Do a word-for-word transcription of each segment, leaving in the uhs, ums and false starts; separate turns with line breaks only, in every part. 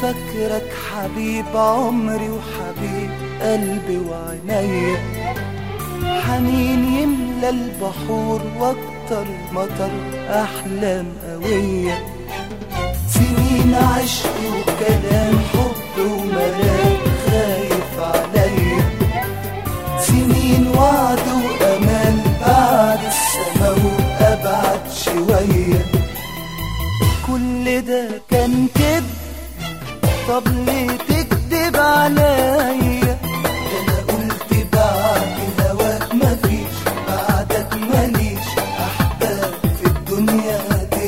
فاكرك حبيب عمري وحبيب قلبي وعينيا، حنين يملى البحور واكتر مطر احلام قوية، سنين عشق وكلام حب وملاك خايف عليا، سنين وعد وامال بعد السما وابعد شوية، كل ده كان كده. طب ليه تكدب عليا؟ ده انا قلت بعد هواك مفيش بعدك ماليش احباب في الدنيا دي،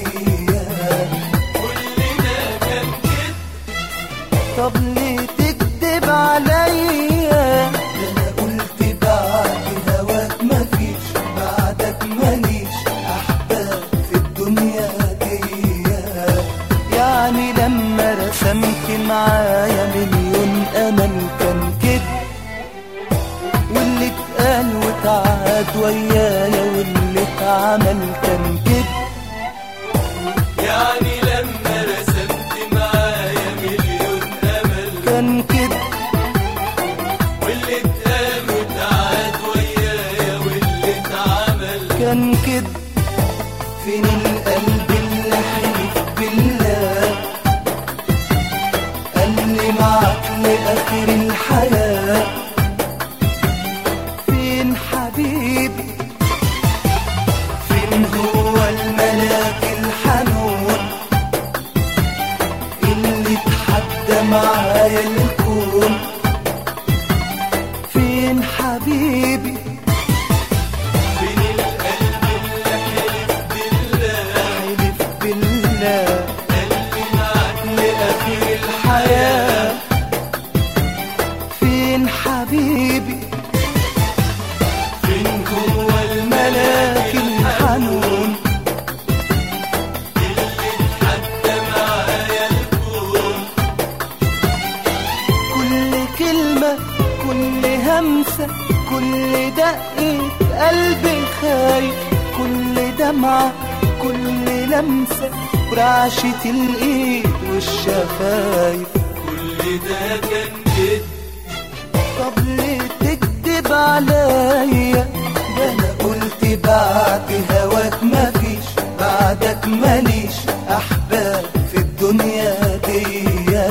كل ده كان كده.
طب ليه تكدب عليا؟ ده انا قلت بعد هواك مفيش بعدك ماليش احباب في الدنيا دي، يعني لما رسمت معايا مليون امل كان كده، واللي اتقال واتعاد ويايا واللي اتعمل كان كده،
يعني لما رسمت معايا مليون امل
كان كده،
واللي اتقال واتعاد ويايا واللي اتعمل
كان كده. فين القلب اللي حلف بالله قال لي معاك لاخر الحياه؟ فين حبيبي؟ فين هو الملاك الحنون اللي اتحدى معايا الكون؟ فين حبيبي؟
فين القلب اللي حلف بالله
حلف بالله
قلبي معاك
لآخر الحياة؟ فين حبيبي؟
فين هو
ملاك الحنون
اللي اتحدى معايا الكون؟
كل كلمة كل همسة كل دقة قلبي خايف، كل دمعة كل لمسة برعشة الإيد والشفايف،
كل ده كان كده.
طب ليه تكدب عليا؟ ده انا قلت بعد هواك مفيش بعدك ماليش احباب في الدنيا دي،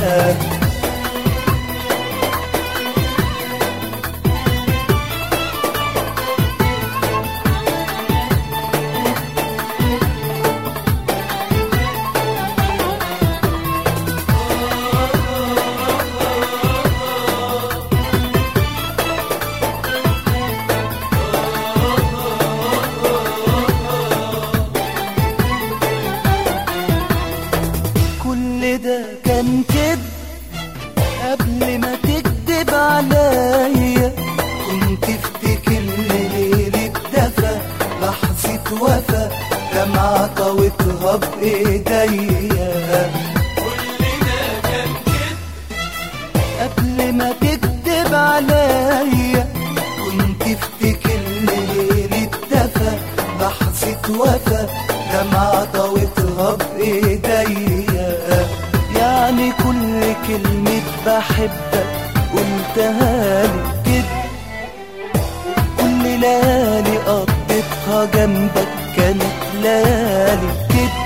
كل ده كان كده. قبل ما تكدب عليا كنت افتكر ليلة دفا لحظة وفا دمعة طويتها بإيديا،
كل ده كان كده.
قبل ما تكدب عليا كنت افتكر ليلة دفا لحظة وفا دمعة طويتها بإيديا، يعني كل كلمة بحبك قلتها لي كده، كل ليالي قضيتها جنبك كانت ليالي كده،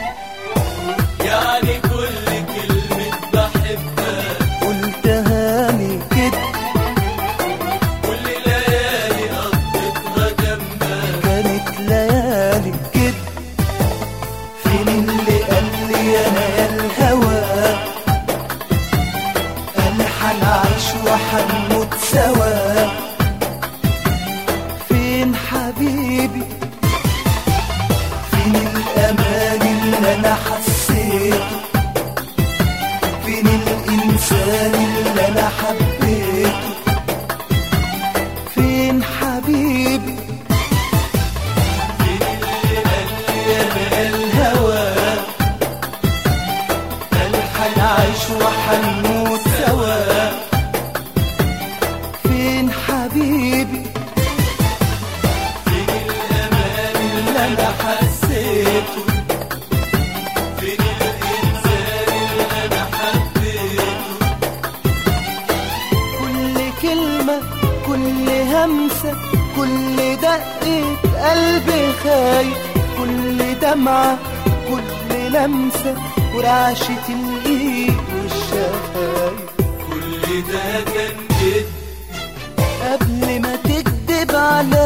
يعني كل كلمة بحبك
قلتها لي كده،
كل ليالي قضيتها جنبك
كانت ليالي كده. فين اللي قال لي انا يا الهوى قال حنعيش وحنموت سوا؟ فين حبيبي؟ فين الامان اللي انا حسيته؟ فين الانسان اللي انا حبيته؟ فين حبيبي؟
فين اللي قال لي انا
الهوى قال حنعيش وحنموت سوا؟ فين حبيبي؟
فين الامان اللي انا حسيته؟ فين الانسان اللي انا حبيته؟
لقيت قلبي خايف، كل دمعة كل لمسة ورعشة الإيد والشفايف،
كل ده كان كده
قبل ما تكدب عليا